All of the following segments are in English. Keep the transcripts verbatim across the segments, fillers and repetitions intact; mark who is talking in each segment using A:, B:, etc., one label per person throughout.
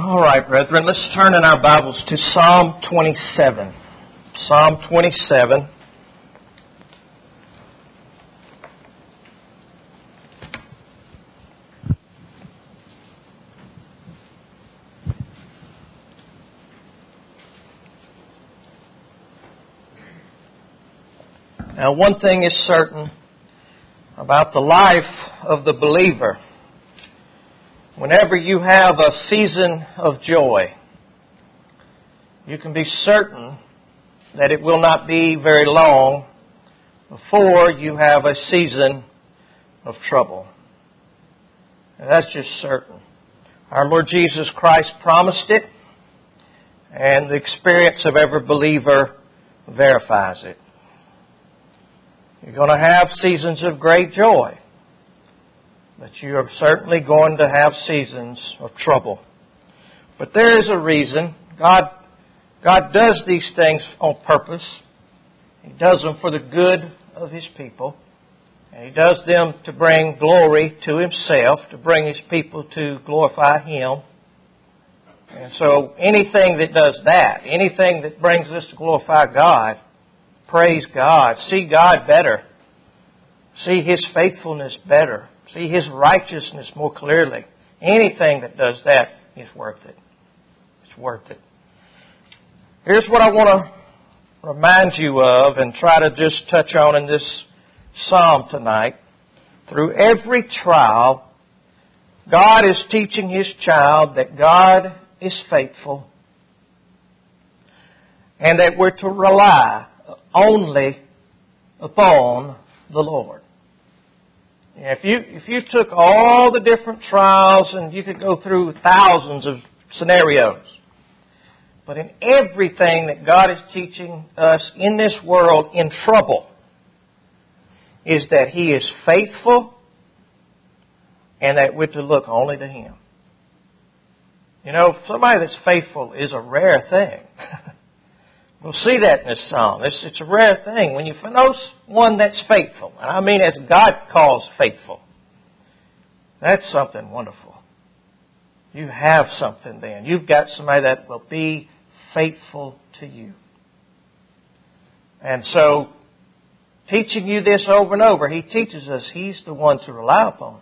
A: All right, brethren, let's turn in our Bibles to Psalm twenty-seven. Psalm twenty-seven. Now, one thing is certain about the life of the believer. Whenever you have a season of joy, you can be certain that it will not be very long before you have a season of trouble. And that's just certain. Our Lord Jesus Christ promised it, and the experience of every believer verifies it. You're going to have seasons of great joy, but you are certainly going to have seasons of trouble. But there is a reason. God, God does these things on purpose. He does them for the good of His people. And He does them to bring glory to Himself, to bring His people to glorify Him. And so anything that does that, anything that brings us to glorify God, praise God, see God better, see His faithfulness better, see His righteousness more clearly. Anything that does that is worth it. It's worth it. Here's what I want to remind you of and try to just touch on in this psalm tonight. Through every trial, God is teaching His child that God is faithful and that we're to rely only upon the Lord. If you if you took all the different trials, and you could go through thousands of scenarios, but in everything that God is teaching us in this world in trouble is that He is faithful and that we're to look only to Him. You know, somebody that's faithful is a rare thing. We'll see that in this psalm. It's, it's a rare thing. When you know one that's faithful, and I mean as God calls faithful, that's something wonderful. You have something then. You've got somebody that will be faithful to you. And so, teaching you this over and over, He teaches us He's the one to rely upon.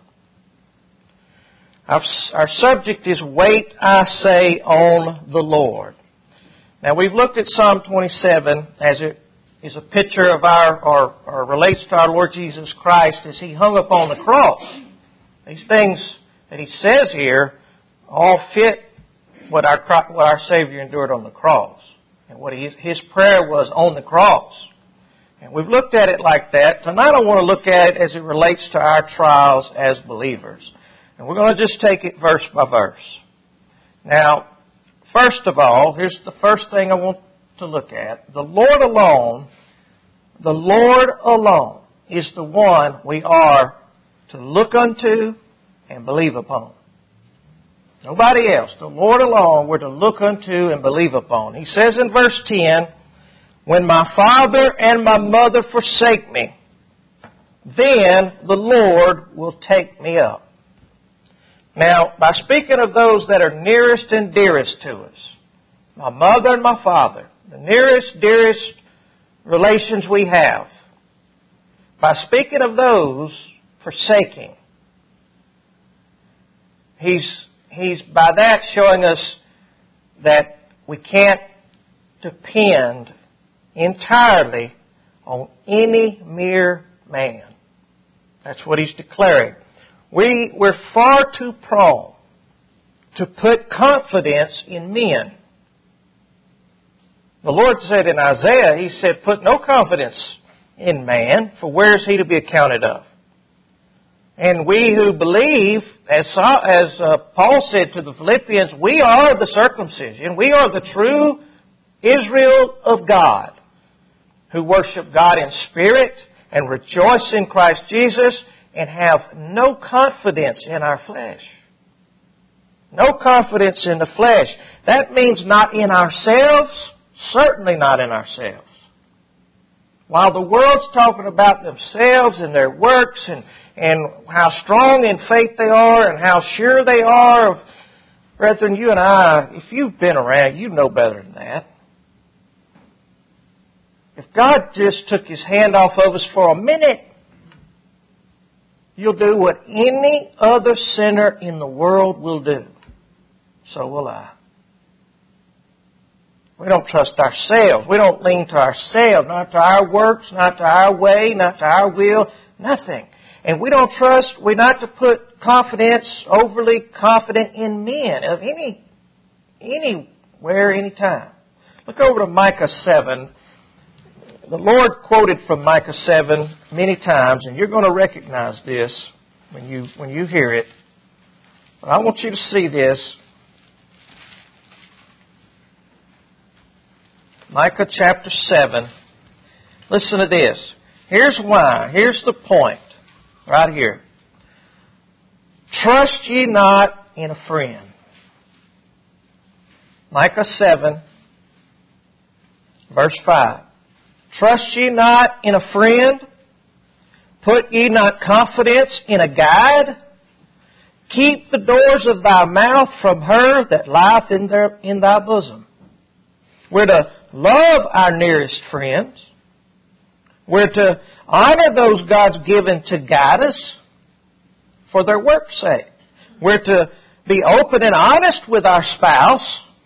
A: Our, our subject is Wait, I Say, on the Lord. Now, we've looked at Psalm twenty-seven as it is a picture of our, or, or relates to our Lord Jesus Christ as He hung upon the cross. These things that He says here all fit what our, what our Savior endured on the cross and what he, His prayer was on the cross. And we've looked at it like that. Tonight I want to look at it as it relates to our trials as believers. And we're going to just take it verse by verse. Now, first of all, here's the first thing I want to look at. The Lord alone, the Lord alone is the one we are to look unto and believe upon. Nobody else. The Lord alone we're to look unto and believe upon. He says in verse ten, when my father and my mother forsake me, then the Lord will take me up. Now, by speaking of those that are nearest and dearest to us, my mother and my father, the nearest, dearest relations we have, by speaking of those forsaking, He's, he's by that showing us that we can't depend entirely on any mere man. That's what He's declaring. We, we're far too prone to put confidence in men. The Lord said in Isaiah, He said, put no confidence in man, for where is he to be accounted of? And we who believe, as, as uh, Paul said to the Philippians, we are the circumcision. We are the true Israel of God, who worship God in spirit and rejoice in Christ Jesus, and have no confidence in our flesh. No confidence in the flesh. That means not in ourselves, certainly not in ourselves. While the world's talking about themselves and their works and, and how strong in faith they are and how sure they are of Brethren, you and I, if you've been around, you know better than that. If God just took His hand off of us for a minute, you'll do what any other sinner in the world will do. So will I. We don't trust ourselves. We don't lean to ourselves, not to our works, not to our way, not to our will, nothing. And we don't trust, we're not to put confidence, overly confident in men of any, anywhere, anytime. Look over to Micah seven. The Lord quoted from Micah seven many times, and you're going to recognize this when you, when you hear it. But I want you to see this. Micah chapter seven. Listen to this. Here's why. Here's the point. Right here. Trust ye not in a friend. Micah seven, verse five. Trust ye not in a friend? Put ye not confidence in a guide? Keep the doors of thy mouth from her that lieth in, their, in thy bosom. We're to love our nearest friends. We're to honor those God's given to guide us for their work's sake. We're to be open and honest with our spouse.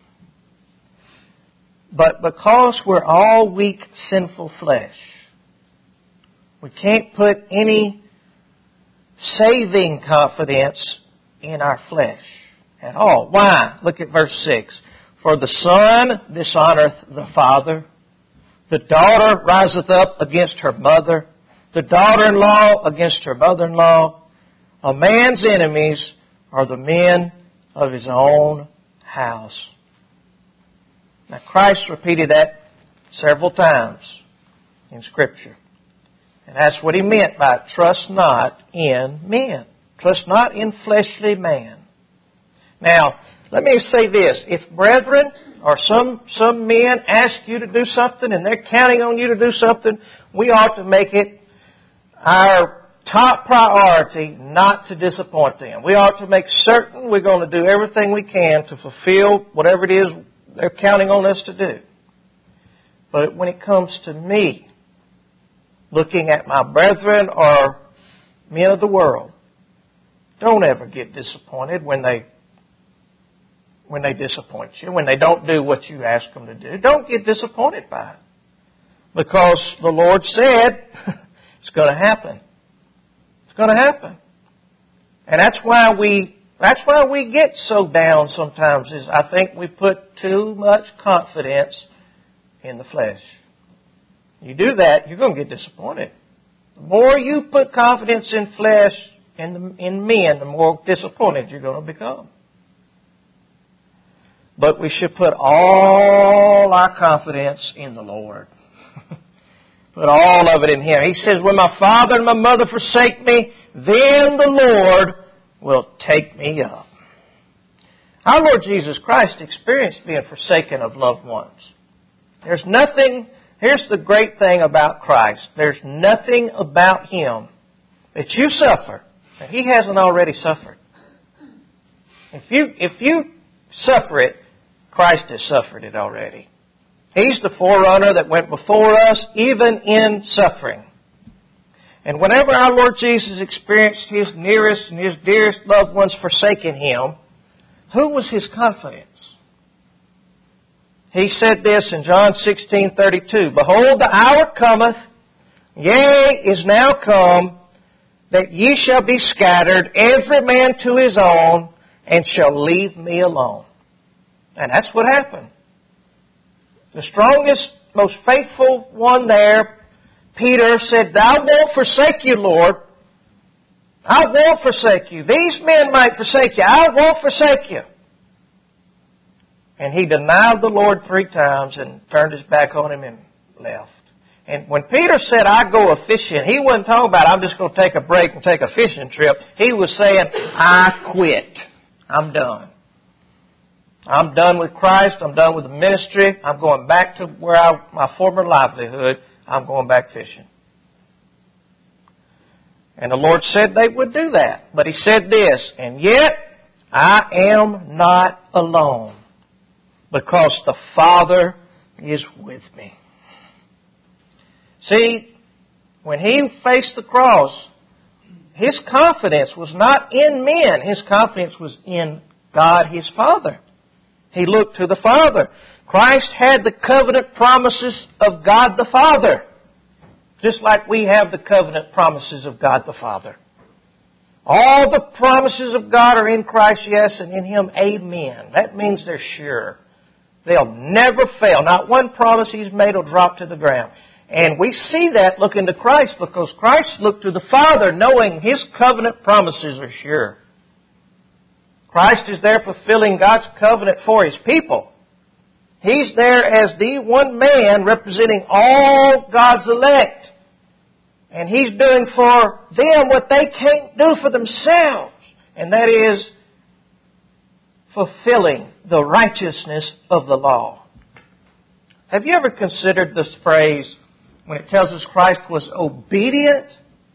A: But because we're all weak, sinful flesh, we can't put any saving confidence in our flesh at all. Why? Look at verse six. For the son dishonoreth the father. The daughter riseth up against her mother. The daughter-in-law against her mother-in-law. A man's enemies are the men of his own house. Now Christ repeated that several times in Scripture. And that's what He meant by trust not in men. Trust not in fleshly man. Now, let me say this. If brethren or some, some men ask you to do something and they're counting on you to do something, we ought to make it our top priority not to disappoint them. We ought to make certain we're going to do everything we can to fulfill whatever it is they're counting on us to do. But when it comes to me, looking at my brethren or men of the world, don't ever get disappointed when they when they disappoint you, when they don't do what you ask them to do. Don't get disappointed by it. Because the Lord said it's going to happen. It's going to happen. And that's why we That's why we get so down sometimes, is I think we put too much confidence in the flesh. You do that, you're going to get disappointed. The more you put confidence in flesh, in, the, in men, the more disappointed you're going to become. But we should put all our confidence in the Lord. Put all of it in Him. He says, when my father and my mother forsake me, then the Lord will take me up. Our Lord Jesus Christ experienced being forsaken of loved ones. There's nothing, here's the great thing about Christ. There's nothing about Him that you suffer that He hasn't already suffered. If you, if you suffer it, Christ has suffered it already. He's the forerunner that went before us, even in suffering. And whenever our Lord Jesus experienced His nearest and His dearest loved ones forsaking Him, who was His confidence? He said this in John sixteen thirty-two, Behold, the hour cometh, yea, is now come, that ye shall be scattered, every man to his own, and shall leave me alone. And that's what happened. The strongest, most faithful one there, Peter, said, I won't forsake you, Lord. I won't forsake you. These men might forsake you. I won't forsake you. And he denied the Lord three times and turned his back on Him and left. And when Peter said, I go a-fishing, he wasn't talking about, I'm just going to take a break and take a fishing trip. He was saying, I quit. I'm done. I'm done with Christ. I'm done with the ministry. I'm going back to where I, my former livelihood. I'm going back fishing. And the Lord said they would do that. But He said this, and yet I am not alone because the Father is with me. See, when He faced the cross, His confidence was not in men. His confidence was in God, His Father. He looked to the Father. Christ had the covenant promises of God the Father, just like we have the covenant promises of God the Father. All the promises of God are in Christ, yes, and in Him, amen. That means they're sure. They'll never fail. Not one promise He's made will drop to the ground. And we see that looking to Christ, because Christ looked to the Father knowing His covenant promises are sure. Christ is there fulfilling God's covenant for His people. He's there as the one man representing all God's elect. And He's doing for them what they can't do for themselves. And that is fulfilling the righteousness of the law. Have you ever considered this phrase when it tells us Christ was obedient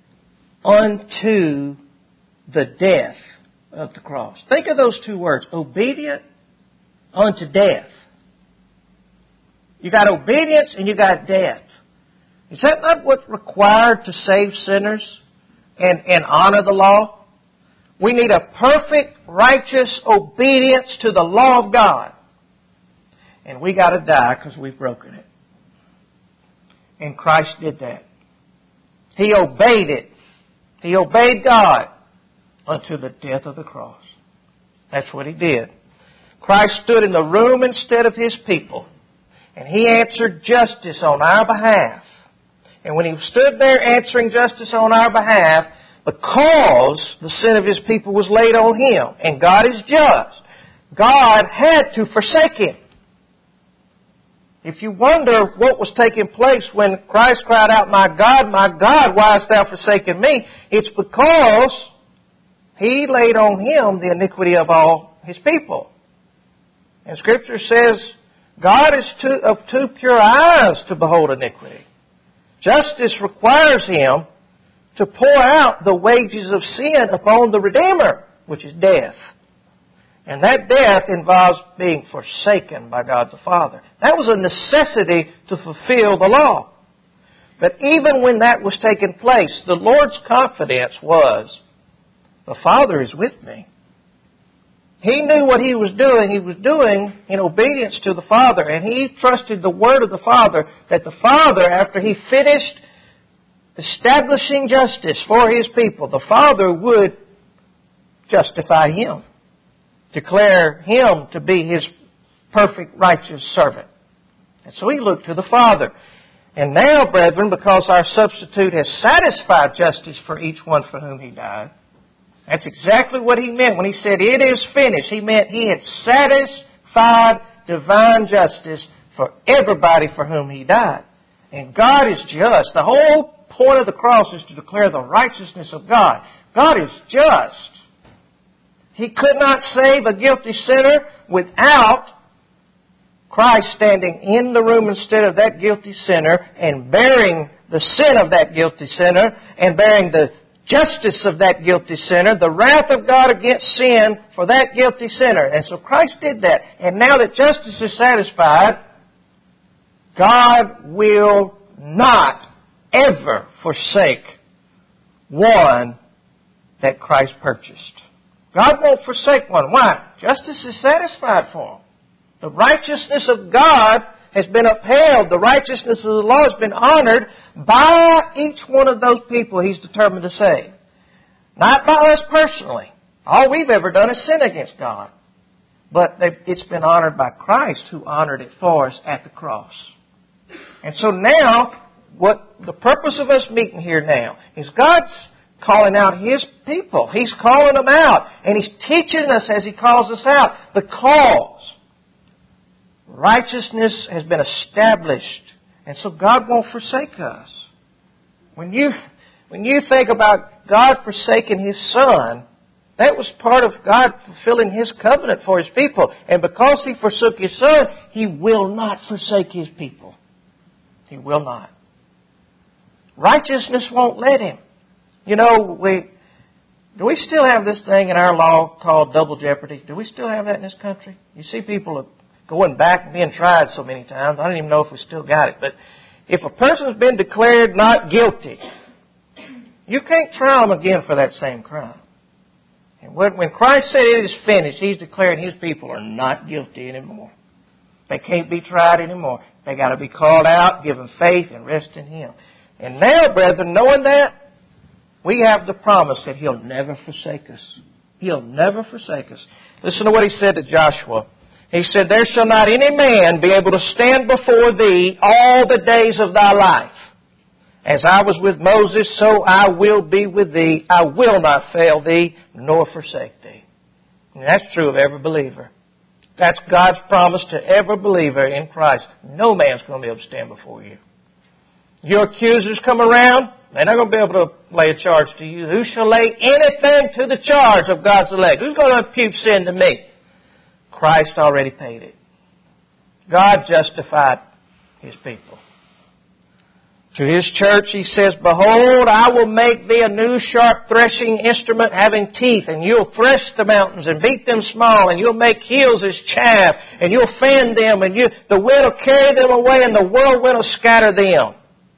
A: unto the death of the cross? Think of those two words, obedient unto death. You got obedience and you got death. Is that not what's required to save sinners and, and honor the law? We need a perfect, righteous obedience to the law of God. And we got to die because we've broken it. And Christ did that. He obeyed it. He obeyed God unto the death of the cross. That's what He did. Christ stood in the room instead of His people. And He answered justice on our behalf. And when He stood there answering justice on our behalf, because the sin of His people was laid on Him, and God is just, God had to forsake Him. If you wonder what was taking place when Christ cried out, "My God, my God, why hast Thou forsaken me?" it's because He laid on Him the iniquity of all His people. And Scripture says, God is too, of too pure eyes to behold iniquity. Justice requires Him to pour out the wages of sin upon the Redeemer, which is death. And that death involves being forsaken by God the Father. That was a necessity to fulfill the law. But even when that was taking place, the Lord's confidence was, the Father is with me. He knew what He was doing. He was doing in obedience to the Father. And He trusted the Word of the Father that the Father, after He finished establishing justice for His people, the Father would justify Him. Declare Him to be His perfect, righteous servant. And so He looked to the Father. And now, brethren, because our substitute has satisfied justice for each one for whom He died, that's exactly what He meant when He said, "It is finished." He meant He had satisfied divine justice for everybody for whom He died. And God is just. The whole point of the cross is to declare the righteousness of God. God is just. He could not save a guilty sinner without Christ standing in the room instead of that guilty sinner and bearing the sin of that guilty sinner and bearing the justice of that guilty sinner, the wrath of God against sin for that guilty sinner. And so Christ did that. And now that justice is satisfied, God will not ever forsake one that Christ purchased. God won't forsake one. Why? Justice is satisfied for him. The righteousness of God has been upheld. The righteousness of the law has been honored by each one of those people He's determined to save. Not by us personally. All we've ever done is sin against God. But it's been honored by Christ, who honored it for us at the cross. And so now, what the purpose of us meeting here now is God's calling out His people. He's calling them out. And He's teaching us as He calls us out. Because righteousness has been established. And so God won't forsake us. When you, when you think about God forsaking His Son, that was part of God fulfilling His covenant for His people. And because He forsook His Son, He will not forsake His people. He will not. Righteousness won't let Him. You know, we Do we still have this thing in our law called double jeopardy? Do we still have that in this country? You see people going back and being tried so many times. I don't even know if we still got it. But if a person's been declared not guilty, you can't try them again for that same crime. And when Christ said it is finished, He's declaring His people are not guilty anymore. They can't be tried anymore. They got to be called out, given faith, and rest in Him. And now, brethren, knowing that, we have the promise that He'll never forsake us. He'll never forsake us. Listen to what He said to Joshua. He said, there shall not any man be able to stand before thee all the days of thy life. As I was with Moses, so I will be with thee. I will not fail thee, nor forsake thee. And that's true of every believer. That's God's promise to every believer in Christ. No man's going to be able to stand before you. Your accusers come around, they're not going to be able to lay a charge to you. Who shall lay anything to the charge of God's elect? Who's going to impute sin to me? Christ already paid it. God justified His people. To His church He says, behold, I will make thee a new sharp threshing instrument having teeth, and you'll thresh the mountains and beat them small, and you'll make hills as chaff, and you'll fan them, and you, the wind will carry them away, and the whirlwind will scatter them.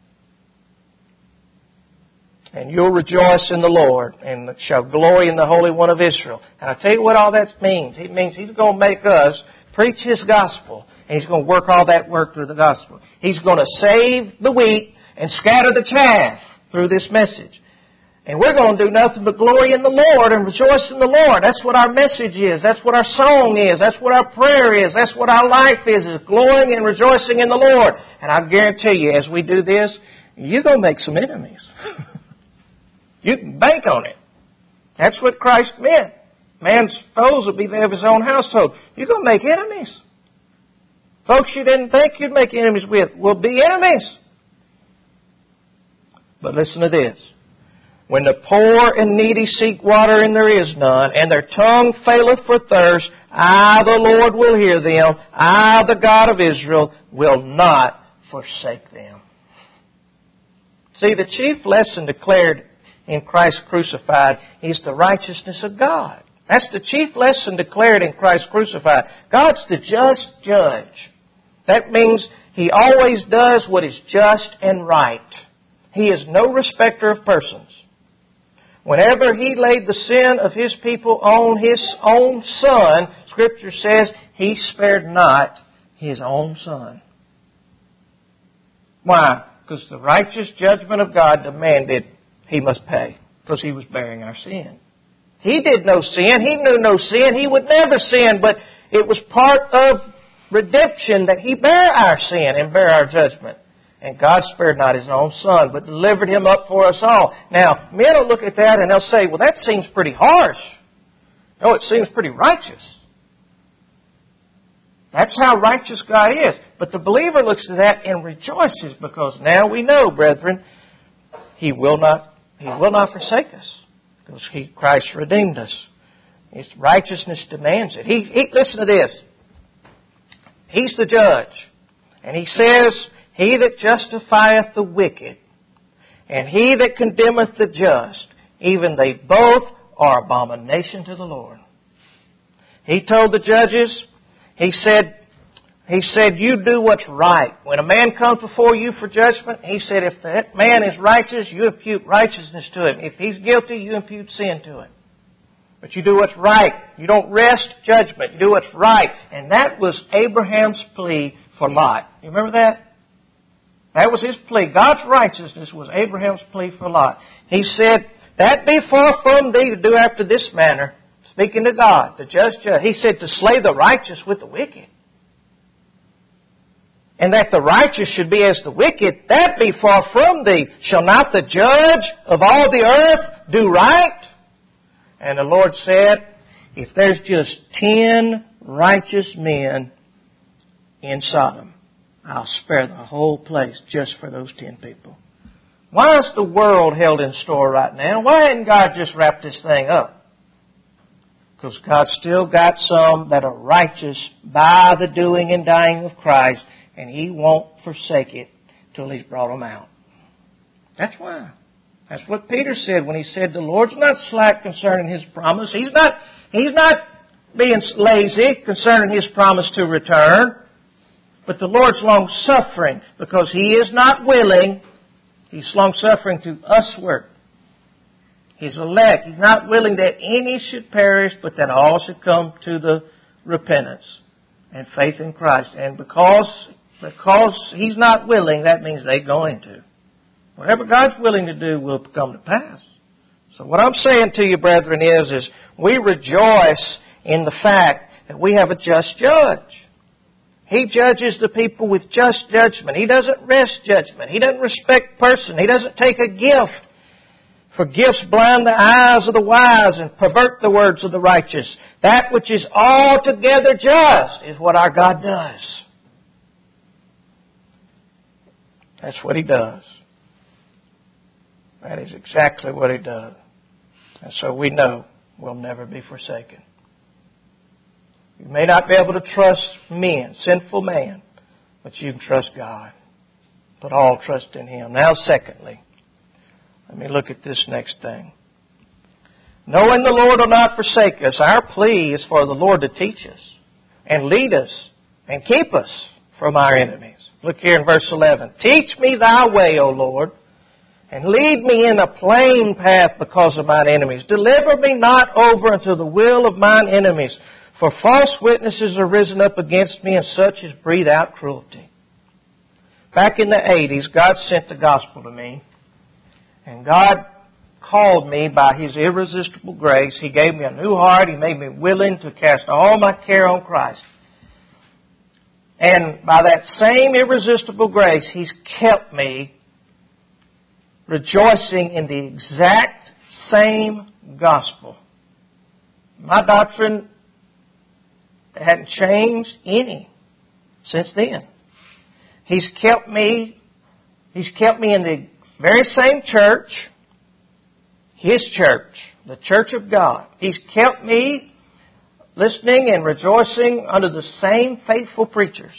A: And you'll rejoice in the Lord, and shall glory in the Holy One of Israel. And I tell you what all that means. It means He's going to make us preach His gospel, and He's going to work all that work through the gospel. He's going to save the wheat and scatter the chaff through this message. And we're going to do nothing but glory in the Lord and rejoice in the Lord. That's what our message is. That's what our song is. That's what our prayer is. That's what our life is, is glorying and rejoicing in the Lord. And I guarantee you, as we do this, you're going to make some enemies. You can bank on it. That's what Christ meant. Man's foes will be there of his own household. You're going to make enemies. Folks you didn't think you'd make enemies with will be enemies. But listen to this. When the poor and needy seek water and there is none, and their tongue faileth for thirst, I, the Lord, will hear them. I, the God of Israel, will not forsake them. See, the chief lesson declared in Christ crucified is the righteousness of God. That's the chief lesson declared in Christ crucified. God's the just judge. That means He always does what is just and right. He is no respecter of persons. Whenever He laid the sin of His people on His own Son, Scripture says He spared not His own Son. Why? Because the righteous judgment of God demanded He must pay, because He was bearing our sin. He did no sin. He knew no sin. He would never sin, but it was part of redemption that He bare our sin and bare our judgment. And God spared not His own Son, but delivered Him up for us all. Now, men will look at that and they'll say, well, that seems pretty harsh. No, it seems pretty righteous. That's how righteous God is. But the believer looks at that and rejoices, because now we know, brethren, He will not, He will not forsake us, because He, Christ redeemed us. His righteousness demands it. He, he, listen to this. He's the judge. And He says, He that justifieth the wicked, and He that condemneth the just, even they both are abomination to the Lord. He told the judges, He said, He said, you do what's right. When a man comes before you for judgment, He said, if that man is righteous, you impute righteousness to him. If he's guilty, you impute sin to him. But you do what's right. You don't wrest judgment. You do what's right. And that was Abraham's plea for Lot. You remember that? That was his plea. God's righteousness was Abraham's plea for Lot. He said, that be far from thee to do after this manner. Speaking to God, the just judge. He said to slay the righteous with the wicked. And that the righteous should be as the wicked, that be far from thee. Shall not the judge of all the earth do right? And the Lord said, if there's just ten righteous men in Sodom, I'll spare the whole place just for those ten people. Why is the world held in store right now? Why hadn't God just wrapped this thing up? Because God's still got some that are righteous by the doing and dying of Christ, and He won't forsake it till He's brought them out. That's why. That's what Peter said when he said the Lord's not slack concerning His promise. He's not, He's not being lazy concerning His promise to return. But the Lord's long-suffering because He is not willing. He's long-suffering to usward. His elect. He's not willing that any should perish, but that all should come to the repentance and faith in Christ. And because, because He's not willing, that means they're going to. Whatever God's willing to do will come to pass. So what I'm saying to you, brethren, is, is we rejoice in the fact that we have a just judge. He judges the people with just judgment. He doesn't rest judgment. He doesn't respect person. He doesn't take a gift. For gifts blind the eyes of the wise and pervert the words of the righteous. That which is altogether just is what our God does. That's what He does. That is exactly what He does. And so we know we'll never be forsaken. You may not be able to trust men, sinful man, but you can trust God. Put all trust in Him. Now, secondly, let me look at this next thing. Knowing the Lord will not forsake us, our plea is for the Lord to teach us and lead us and keep us from our enemies. Look here in verse eleven. Teach me Thy way, O Lord, and lead me in a plain path because of mine enemies. Deliver me not over unto the will of mine enemies, for false witnesses are risen up against me, and such as breathe out cruelty. Back in the eighties, God sent the gospel to me, and God called me by His irresistible grace. He gave me a new heart. He made me willing to cast all my care on Christ. And by that same irresistible grace, He's kept me rejoicing in the exact same gospel. My doctrine hadn't changed any since then. He's kept me, He's kept me in the very same church, His church, the church of God. He's kept me listening and rejoicing under the same faithful preachers.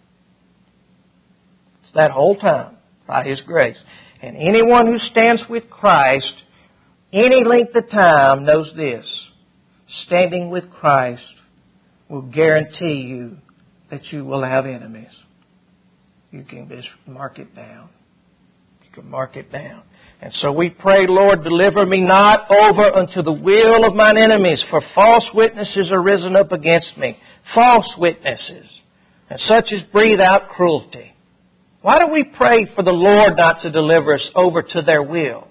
A: It's that whole time by His grace. And anyone who stands with Christ any length of time knows this. Standing with Christ will guarantee you that you will have enemies. You can just mark it down. You can mark it down. And so we pray, Lord, deliver me not over unto the will of mine enemies, for false witnesses are risen up against me. False witnesses. And such as breathe out cruelty. Why do we pray for the Lord not to deliver us over to their will?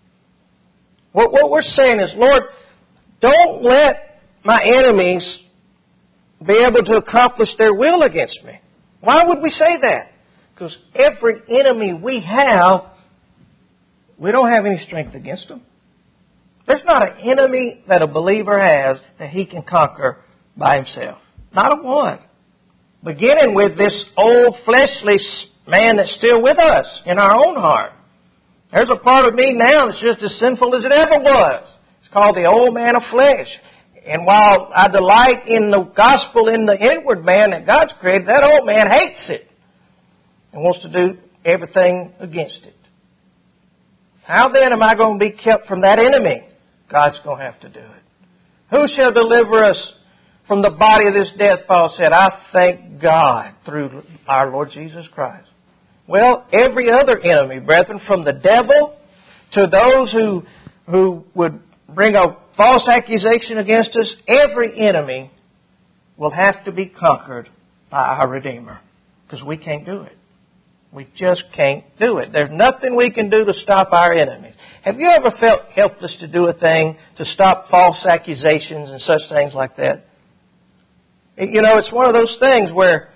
A: What, what we're saying is, Lord, don't let my enemies be able to accomplish their will against me. Why would we say that? Because every enemy we have, we don't have any strength against them. There's not an enemy that a believer has that he can conquer by himself. Not a one. Beginning with this old fleshly man that's still with us in our own heart. There's a part of me now that's just as sinful as it ever was. It's called the old man of flesh. And while I delight in the gospel in the inward man that God's created, that old man hates it and wants to do everything against it. How then am I going to be kept from that enemy? God's going to have to do it. Who shall deliver us from the body of this death? Paul said, I thank God through our Lord Jesus Christ. Well, every other enemy, brethren, from the devil to those who, who would bring a false accusation against us, every enemy will have to be conquered by our Redeemer. Because we can't do it. We just can't do it. There's nothing we can do to stop our enemies. Have you ever felt helpless to do a thing to stop false accusations and such things like that? You know, it's one of those things where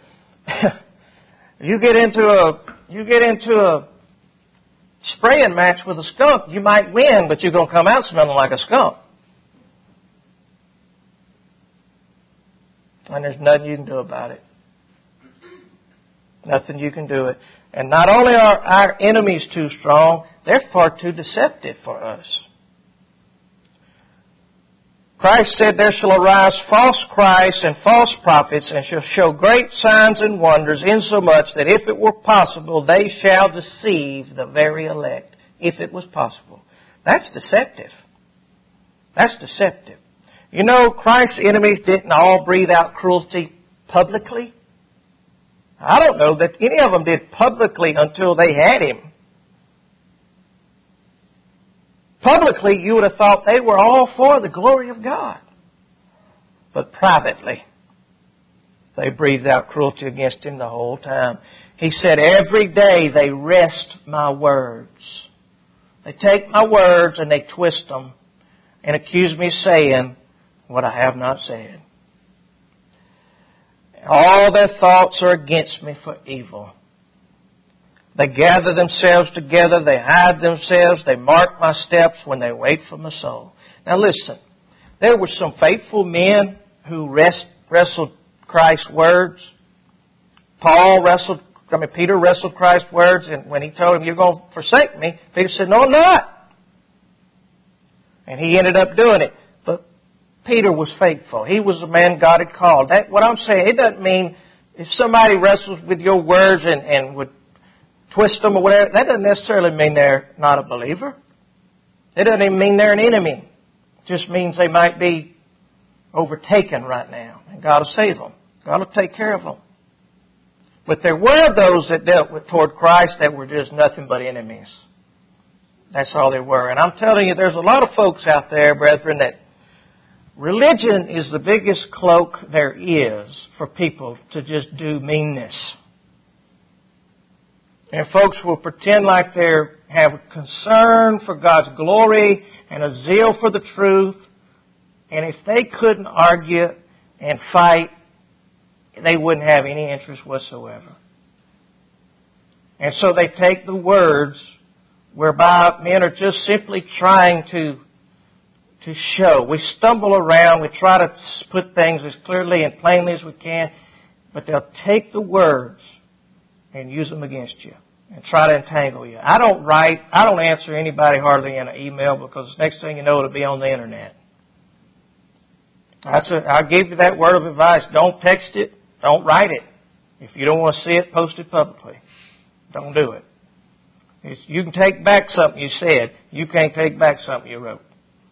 A: you get into a you get into a spraying match with a skunk. You might win, but you're going to come out smelling like a skunk. And there's nothing you can do about it. Nothing you can do it. And not only are our enemies too strong, they're far too deceptive for us. Christ said, there shall arise false Christs and false prophets, and shall show great signs and wonders, insomuch that if it were possible, they shall deceive the very elect. If it was possible. That's deceptive. That's deceptive. You know, Christ's enemies didn't all breathe out cruelty publicly. I don't know that any of them did publicly until they had Him. Publicly, you would have thought they were all for the glory of God. But privately, they breathed out cruelty against Him the whole time. He said, every day they wrest my words. They take my words and they twist them and accuse me of saying what I have not said. All their thoughts are against me for evil. They gather themselves together, they hide themselves, they mark my steps when they wait for my soul. Now listen, there were some faithful men who rest, wrestled Christ's words. Paul wrestled, I mean Peter wrestled Christ's words, and when he told him, you're going to forsake me, Peter said, no, I'm not. And he ended up doing it. But Peter was faithful. He was the man God had called. That, what I'm saying, it doesn't mean if somebody wrestles with your words and, and would twist them or whatever, that doesn't necessarily mean they're not a believer. It doesn't even mean they're an enemy. It just means they might be overtaken right now. And God will save them. God will take care of them. But there were those that dealt with toward Christ that were just nothing but enemies. That's all they were. And I'm telling you, there's a lot of folks out there, brethren, that religion is the biggest cloak there is for people to just do meanness. And folks will pretend like they have a concern for God's glory and a zeal for the truth. And if they couldn't argue and fight, they wouldn't have any interest whatsoever. And so they take the words whereby men are just simply trying to to show. We stumble around, we try to put things as clearly and plainly as we can, but they'll take the words and use them against you and try to entangle you. I don't write, I don't answer anybody hardly in an email because next thing you know it'll be on the internet. That's a, I'll give you that word of advice. Don't text it. Don't write it. If you don't want to see it, post it publicly. Don't do it. It's, you can take back something you said. You can't take back something you wrote.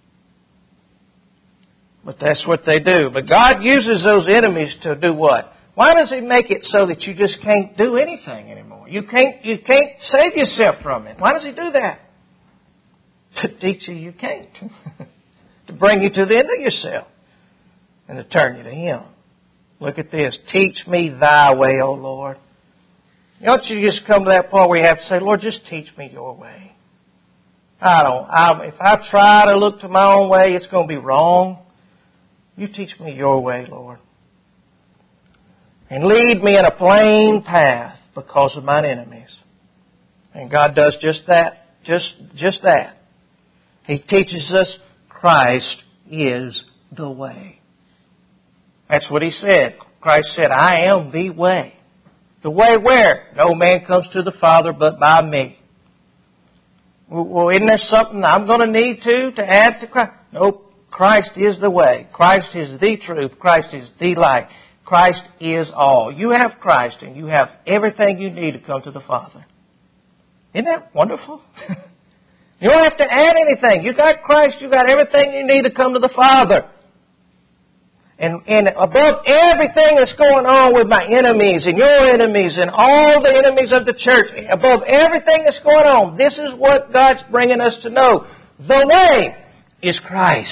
A: But that's what they do. But God uses those enemies to do what? Why does He make it so that you just can't do anything anymore? You can't, you can't save yourself from it. Why does He do that? To teach you you can't. To bring you to the end of yourself. And to turn you to Him. Look at this. Teach me Thy way, O Lord. Don't you just come to that point where you have to say, Lord, just teach me Your way. I don't, I, if I try to look to my own way, it's going to be wrong. You teach me Your way, Lord. And lead me in a plain path because of mine enemies. And God does just that. Just, just that. He teaches us Christ is the way. That's what He said. Christ said, I am the way. The way where? No man comes to the Father but by me. Well, isn't there something I'm going to need to, to add to Christ? Nope. Christ is the way. Christ is the truth. Christ is the light. Christ is all. You have Christ and you have everything you need to come to the Father. Isn't that wonderful? You don't have to add anything. You got Christ. You got everything you need to come to the Father. And, and above everything that's going on with my enemies and your enemies and all the enemies of the church, above everything that's going on, this is what God's bringing us to know. The way is Christ.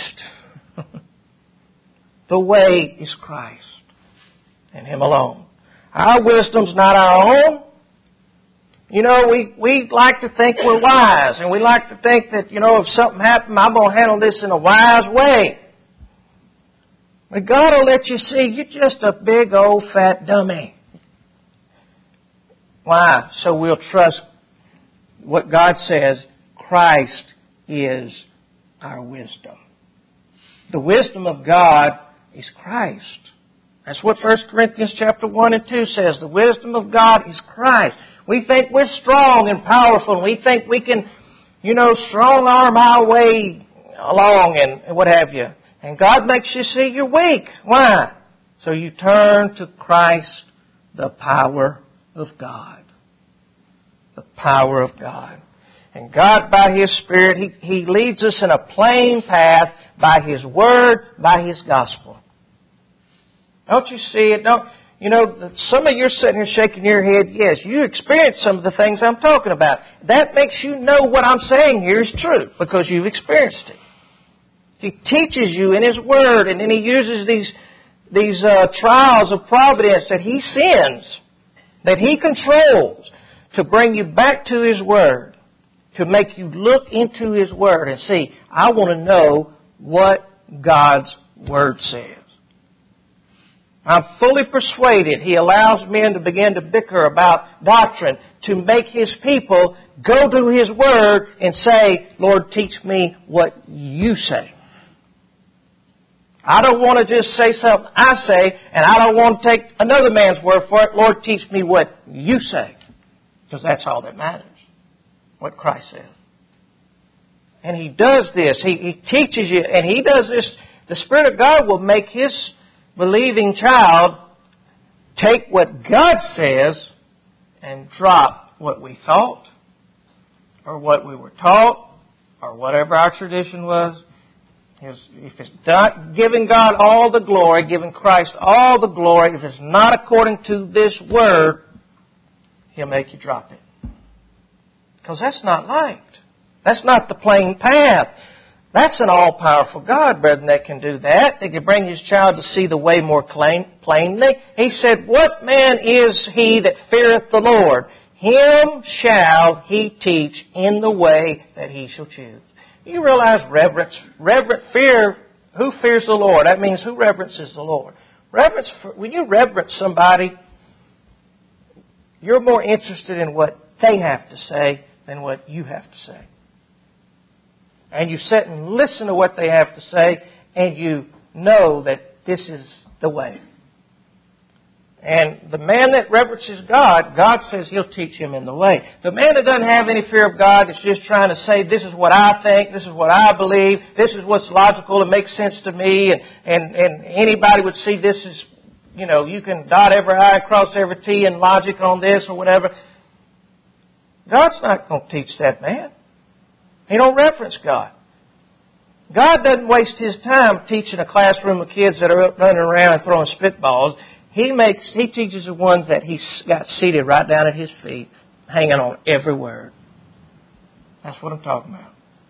A: The way is Christ and Him alone. Our wisdom's not our own. You know, we, we like to think we're wise, and we like to think that, you know, if something happened, I'm going to handle this in a wise way. But God will let you see you're just a big old fat dummy. Why? So we'll trust what God says. Christ is our wisdom. The wisdom of God is Christ. That's what First Corinthians chapter one and two says. The wisdom of God is Christ. We think we're strong and powerful, and we think we can, you know, strong arm our way along and what have you. And God makes you see you're weak. Why? So you turn to Christ, the power of God. The power of God. And God, by His Spirit, He, He leads us in a plain path by His Word, by His Gospel. Don't you see it? Don't, you know, some of you are sitting here shaking your head. Yes, you experience some of the things I'm talking about. That makes you know what I'm saying here is true because you've experienced it. He teaches you in His Word, and then He uses these, these uh, trials of providence that He sends, that He controls, to bring you back to His Word, to make you look into His Word and see, I want to know what God's Word says. I'm fully persuaded He allows men to begin to bicker about doctrine to make His people go to His Word and say, Lord, teach me what You say. I don't want to just say something I say, and I don't want to take another man's word for it. Lord, teach me what You say. Because that's all that matters, what Christ says. And He does this. He, he teaches you, and He does this. The Spirit of God will make His believing child take what God says and drop what we thought or what we were taught or whatever our tradition was. If it's not giving God all the glory, giving Christ all the glory, if it's not according to this Word, He'll make you drop it. Because that's not light. That's not the plain path. That's an all-powerful God, brethren, that can do that. That can bring His child to see the way more plainly. He said, what man is he that feareth the Lord? Him shall He teach in the way that he shall choose. You realize reverence, reverent fear, who fears the Lord? That means who reverences the Lord. Reverence, when you reverence somebody, you're more interested in what they have to say than what you have to say. And you sit and listen to what they have to say, and you know that this is the way. And the man that reverences God, God says He'll teach him in the way. The man that doesn't have any fear of God is just trying to say, this is what I think, this is what I believe, this is what's logical and makes sense to me, and, and, and anybody would see this as, you know, you can dot every I, cross every T in logic on this or whatever. God's not going to teach that man. He don't reference God. God doesn't waste His time teaching a classroom of kids that are running around and throwing spitballs. He makes, He teaches the ones that He's got seated right down at His feet, hanging on every word. That's what I'm talking about.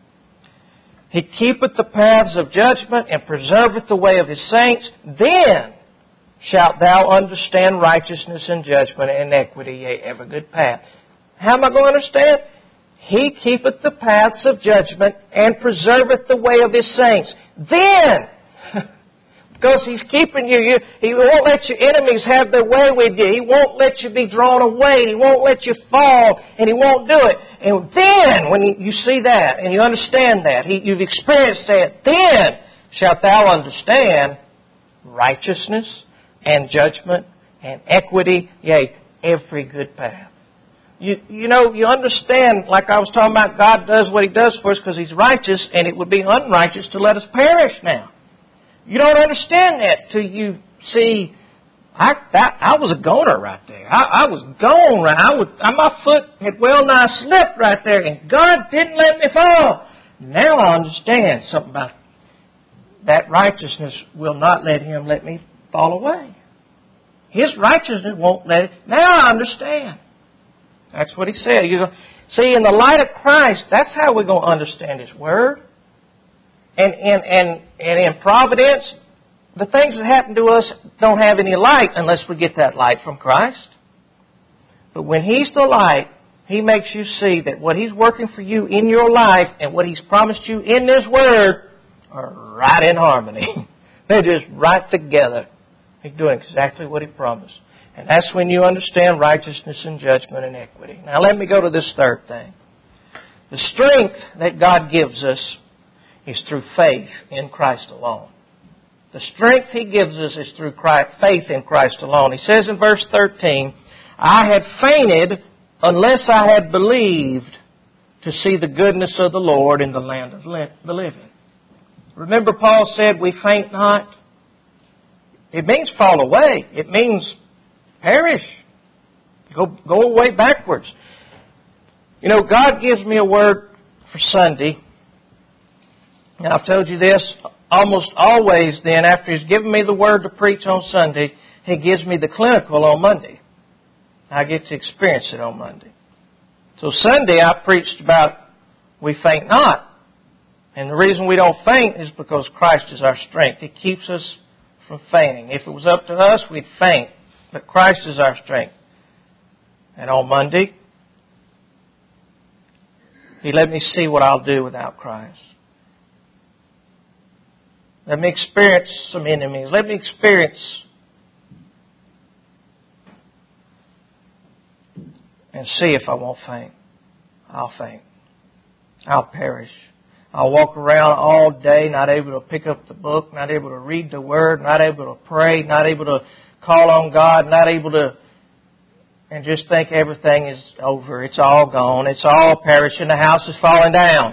A: He keepeth the paths of judgment and preserveth the way of His saints. Then shalt thou understand righteousness and judgment and equity, yea, every good path. How am I going to understand? He keepeth the paths of judgment and preserveth the way of His saints. Then, because He's keeping you, you, He won't let your enemies have their way with you. He won't let you be drawn away. He won't let you fall, and He won't do it. And then, when you, you see that and you understand that, he, you've experienced that, then shalt thou understand righteousness and judgment and equity, yea, every good path. You, you know, you understand, like I was talking about, God does what He does for us because He's righteous, and it would be unrighteous to let us perish now. You don't understand that till you see, I that, I was a goner right there. I, I was gone. Right, I was, my foot had well nigh slipped right there, and God didn't let me fall. Now I understand something about that righteousness will not let Him let me fall away. His righteousness won't let it. Now I understand. That's what He said. You know, see, in the light of Christ, that's how we're going to understand His Word. And, and, and, and in providence, the things that happen to us don't have any light unless we get that light from Christ. But when He's the light, He makes you see that what He's working for you in your life and what He's promised you in this Word are right in harmony. They're just right together. He's doing exactly what He promised. And that's when you understand righteousness and judgment and equity. Now let me go to this third thing. The strength that God gives us is through faith in Christ alone. The strength He gives us is through Christ, faith in Christ alone. He says in verse thirteen, I had fainted unless I had believed to see the goodness of the Lord in the land of the living. Remember Paul said, we faint not. It means fall away. It means perish. Go, go away backwards. You know, God gives me a word for Sunday. And I've told you this almost always then, after He's given me the word to preach on Sunday, He gives me the clinical on Monday. I get to experience it on Monday. So Sunday I preached about we faint not. And the reason we don't faint is because Christ is our strength. He keeps us from fainting. If it was up to us, we'd faint. But Christ is our strength. And on Monday, He let me see what I'll do without Christ. Let me experience some enemies. Let me experience and see if I won't faint. I'll faint. I'll perish. I'll walk around all day not able to pick up the book, not able to read the Word, not able to pray, not able to call on God, not able to, and just think everything is over. It's all gone. It's all perishing. The house is falling down.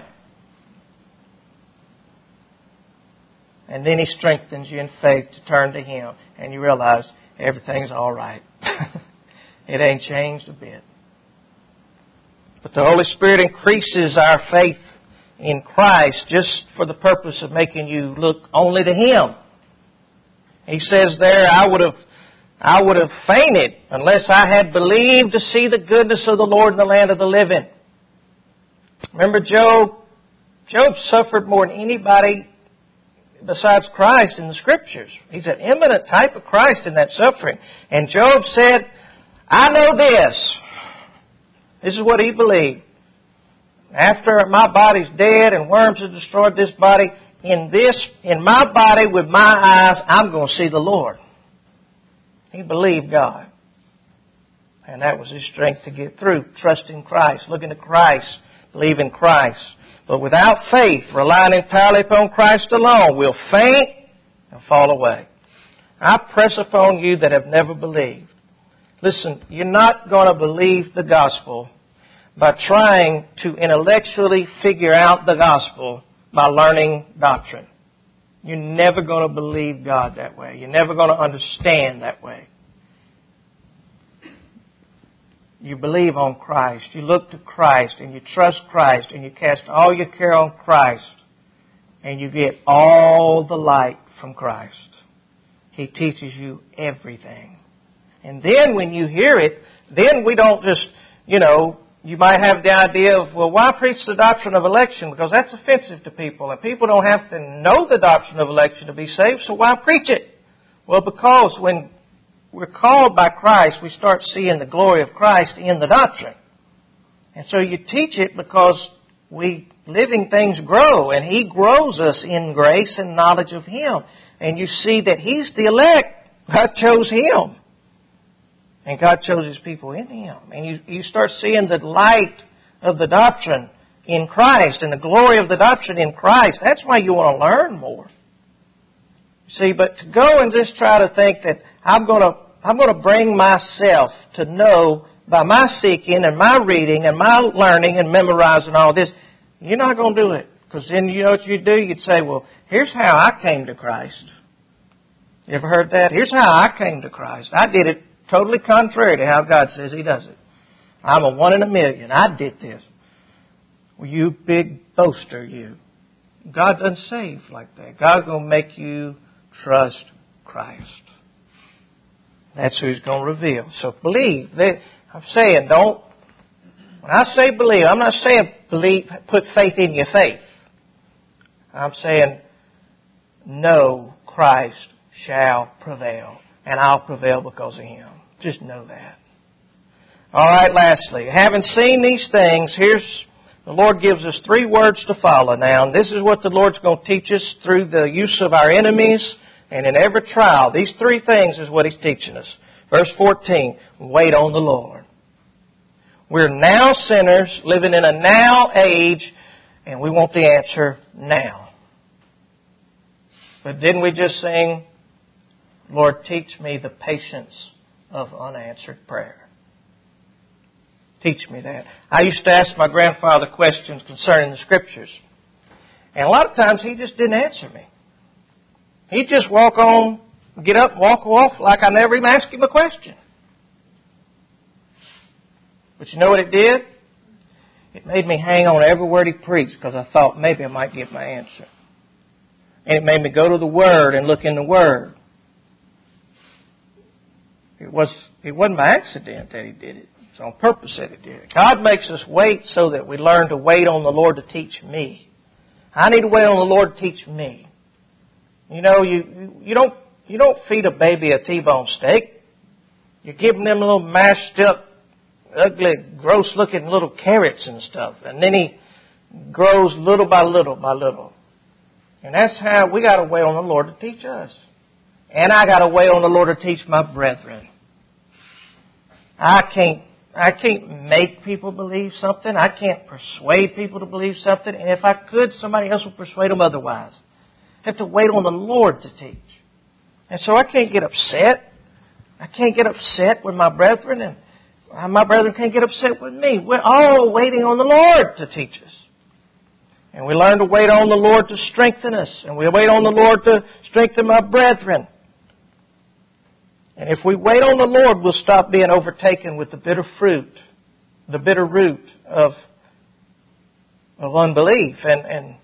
A: And then He strengthens you in faith to turn to Him. And you realize everything's all right. It ain't changed a bit. But the Holy Spirit increases our faith in Christ just for the purpose of making you look only to Him. He says there, I would have I would have fainted unless I had believed to see the goodness of the Lord in the land of the living. Remember Job? Job suffered more than anybody besides Christ in the Scriptures. He's an eminent type of Christ in that suffering. And Job said, I know this. This is what he believed. After my body's dead and worms have destroyed this body, in this, in my body with my eyes, I'm going to see the Lord. He believed God. And that was his strength to get through. Trusting Christ, looking to Christ, believing Christ. But without faith, relying entirely upon Christ alone, we'll faint and fall away. I press upon you that have never believed. Listen, you're not going to believe the gospel by trying to intellectually figure out the gospel by learning doctrine. You're never going to believe God that way. You're never going to understand that way. You believe on Christ. You look to Christ and you trust Christ and you cast all your care on Christ and you get all the light from Christ. He teaches you everything. And then when you hear it, then we don't just, you know, you might have the idea of, well, why preach the doctrine of election? Because that's offensive to people. And people don't have to know the doctrine of election to be saved, so why preach it? Well, because when we're called by Christ, we start seeing the glory of Christ in the doctrine. And so you teach it because we, living things grow, and He grows us in grace and knowledge of Him. And you see that He's the elect. God chose Him. And God chose His people in Him. And you, you start seeing the light of the doctrine in Christ and the glory of the doctrine in Christ. That's why you want to learn more. See, but to go and just try to think that I'm going to I'm going to bring myself to know by my seeking and my reading and my learning and memorizing all this, you're not going to do it. Because then you know what you do? You'd say, well, here's how I came to Christ. You ever heard that? Here's how I came to Christ. I did it totally contrary to how God says He does it. I'm a one in a million. I did this. Well, you big boaster, you. God doesn't save like that. God's going to make you trust Christ. That's who He's going to reveal. So believe. I'm saying don't, when I say believe, I'm not saying believe, put faith in your faith. I'm saying know Christ shall prevail. And I'll prevail because of Him. Just know that. All right, lastly, having seen these things, here's, the Lord gives us three words to follow now. And this is what the Lord's going to teach us through the use of our enemies and in every trial. These three things is what He's teaching us. Verse fourteen, wait on the Lord. We're now sinners living in a now age, and we want the answer now. But didn't we just sing, Lord, teach me the patience of unanswered prayer. Teach me that. I used to ask my grandfather questions concerning the Scriptures. And a lot of times he just didn't answer me. He'd just walk on, get up, walk off like I never even asked him a question. But you know what it did? It made me hang on every word he preached because I thought maybe I might get my answer. And it made me go to the Word and look in the Word. It was, it wasn't by accident that he did it. It's on purpose that he did it. God makes us wait so that we learn to wait on the Lord to teach me. I need to wait on the Lord to teach me. You know, you, you don't, you don't feed a baby a T-bone steak. You're giving them little mashed up, ugly, gross looking little carrots and stuff. And then he grows little by little by little. And that's how we got to wait on the Lord to teach us. And I got to wait on the Lord to teach my brethren. I can't, I can't make people believe something. I can't persuade people to believe something. And if I could, somebody else would persuade them otherwise. I have to wait on the Lord to teach. And so I can't get upset. I can't get upset with my brethren, and my brethren can't get upset with me. We're all waiting on the Lord to teach us. And we learn to wait on the Lord to strengthen us. And we wait on the Lord to strengthen my brethren. And if we wait on the Lord, we'll stop being overtaken with the bitter fruit, the bitter root of, of unbelief and, and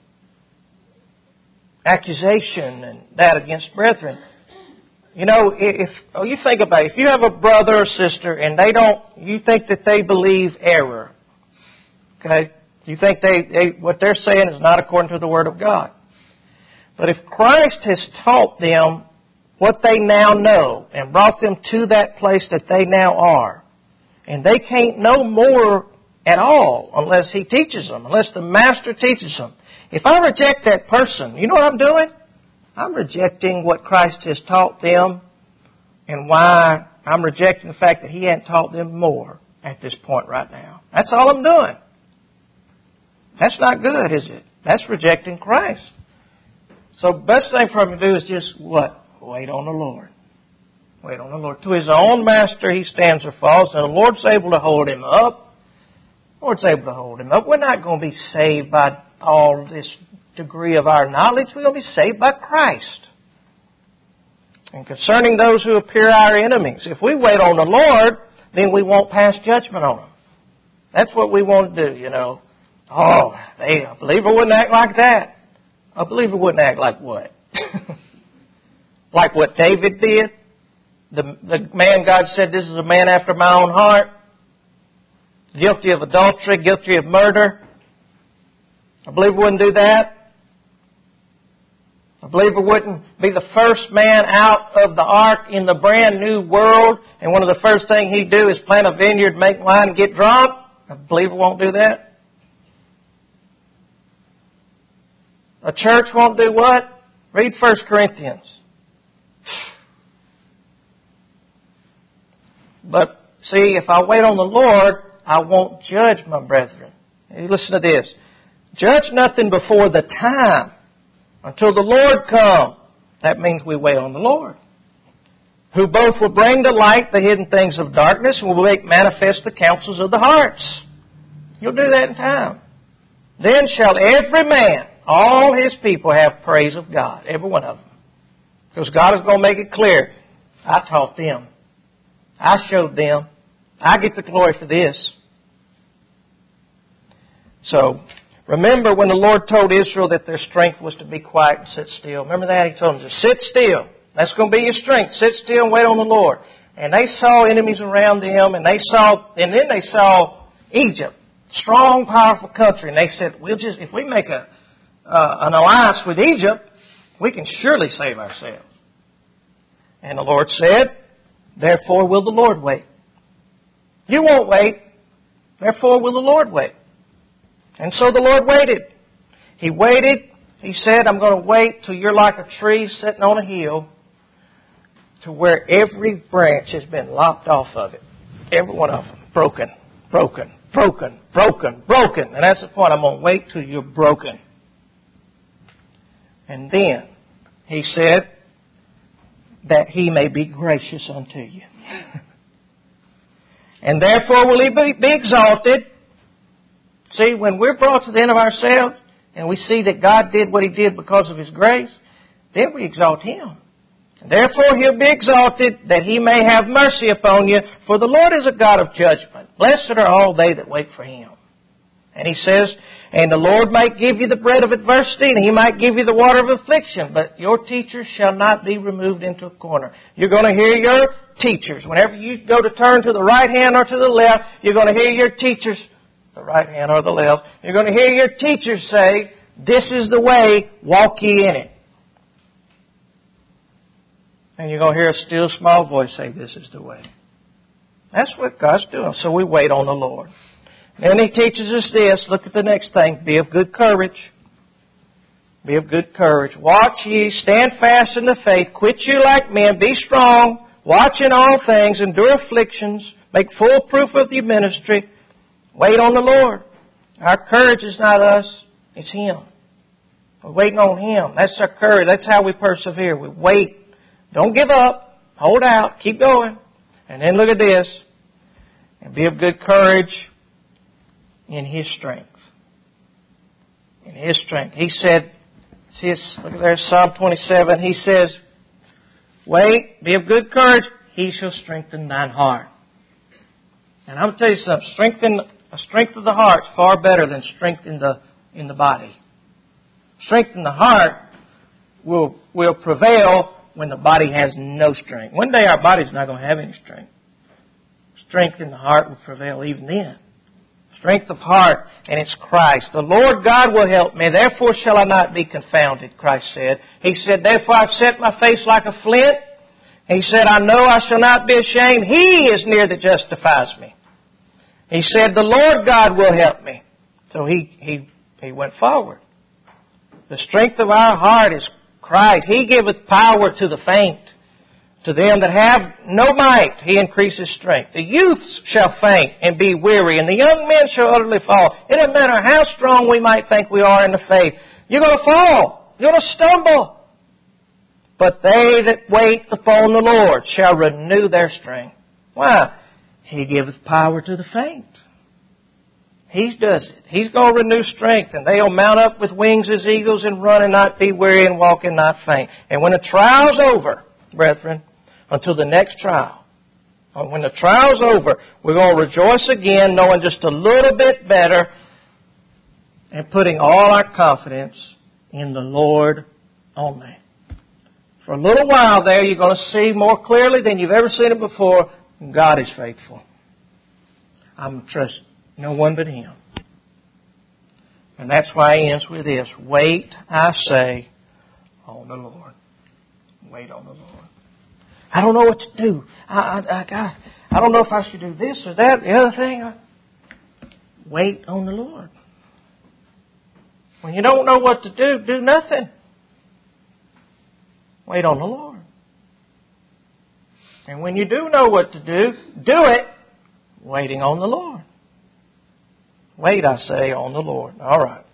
A: accusation and that against brethren. You know, if oh, you think about it, if you have a brother or sister and they don't, you think that they believe error, okay? You think they, they what they're saying is not according to the Word of God. But if Christ has taught them what they now know and brought them to that place that they now are, and they can't know more at all unless He teaches them, unless the Master teaches them. If I reject that person, you know what I'm doing? I'm rejecting what Christ has taught them and why I'm rejecting the fact that He hadn't taught them more at this point right now. That's all I'm doing. That's not good, is it? That's rejecting Christ. So the best thing for him to do is just what? Wait on the Lord. Wait on the Lord. To his own master he stands or falls, and the Lord's able to hold him up. The Lord's able to hold him up. We're not going to be saved by all this degree of our knowledge. We're going to be saved by Christ. And concerning those who appear our enemies, if we wait on the Lord, then we won't pass judgment on them. That's what we want to do, you know. Oh, they, a believer wouldn't act like that. A believer wouldn't act like what? Like what David did? The, the man God said, this is a man after my own heart. Guilty of adultery, guilty of murder. A believer wouldn't do that. A believer wouldn't be the first man out of the ark in the brand new world, and one of the first things he'd do is plant a vineyard, make wine, and get drunk. A believer won't do that. A church won't do what? Read First Corinthians. But see, if I wait on the Lord, I won't judge my brethren. You listen to this. Judge nothing before the time until the Lord come. That means we wait on the Lord. Who both will bring to light the hidden things of darkness and will make manifest the counsels of the hearts. You'll do that in time. Then shall every man, all his people, have praise of God. Every one of them. Because God is going to make it clear. I taught them. I showed them. I get the glory for this. So, remember when the Lord told Israel that their strength was to be quiet and sit still. Remember that? He told them to sit still. That's going to be your strength. Sit still and wait on the Lord. And they saw enemies around them, and they saw, and then they saw Egypt, strong, powerful country, and they said, "We'll just if we make a uh, an alliance with Egypt, we can surely save ourselves." And the Lord said, "Therefore will the Lord wait." You won't wait. Therefore will the Lord wait. And so the Lord waited. He waited. He said, "I'm going to wait till you're like a tree sitting on a hill, to where every branch has been lopped off of it. Every one of them. Broken, broken, broken, broken, broken." And that's the point. I'm going to wait till you're broken. And then He said, "that He may be gracious unto you." "And therefore will He be, be exalted." See, when we're brought to the end of ourselves, and we see that God did what He did because of His grace, then we exalt Him. "Therefore He'll be exalted, that He may have mercy upon you. For the Lord is a God of judgment. Blessed are all they that wait for Him." And He says, and the Lord might give you the bread of adversity, and He might give you the water of affliction, but your teachers shall not be removed into a corner. You're going to hear your teachers. Whenever you go to turn to the right hand or to the left, you're going to hear your teachers, the right hand or the left, you're going to hear your teachers say, this is the way, walk ye in it. And you're going to hear a still small voice say, this is the way. That's what God's doing. So we wait on the Lord. And He teaches us this. Look at the next thing. Be of good courage. Be of good courage. Watch ye, stand fast in the faith, quit you like men, be strong, watch in all things, endure afflictions, make full proof of your ministry. Wait on the Lord. Our courage is not us, it's Him. We're waiting on Him. That's our courage. That's how we persevere. We wait. Don't give up. Hold out. Keep going. And then look at this. And be of good courage in His strength. In His strength. He said, see, look at there, Psalm twenty-seven. He says, wait, be of good courage. He shall strengthen thine heart. And I'm going to tell you something. Strengthen, a strength of the heart is far better than strength in the, in the body. Strength in the heart will, will prevail when the body has no strength. One day our body's not going to have any strength. Strength in the heart will prevail even then. Strength of heart, and it's Christ. The Lord God will help me, therefore shall I not be confounded, Christ said. He said, therefore I've set my face like a flint. He said, I know I shall not be ashamed. He is near that justifies me. He said, the Lord God will help me. So he, he, he went forward. The strength of our heart is Christ. He giveth power to the faint. To them that have no might, He increases strength. The youths shall faint and be weary, and the young men shall utterly fall. It doesn't matter how strong we might think we are in the faith. You're going to fall. You're going to stumble. But they that wait upon the Lord shall renew their strength. Why? He giveth power to the faint. He does it. He's going to renew strength, and they'll mount up with wings as eagles and run and not be weary and walk and not faint. And when the trial's over, brethren, until the next trial, when the trial's over, we're going to rejoice again, knowing just a little bit better and putting all our confidence in the Lord only. For a little while there, you're going to see more clearly than you've ever seen it before, God is faithful. I'm trusting no one but Him. And that's why He ends with this. Wait, I say, on the Lord. Wait on the Lord. I don't know what to do. I, I, I, I don't know if I should do this or that, the other thing. Wait on the Lord. When you don't know what to do, do nothing. Wait on the Lord. And when you do know what to do, do it waiting on the Lord. Wait, I say, on the Lord. All right.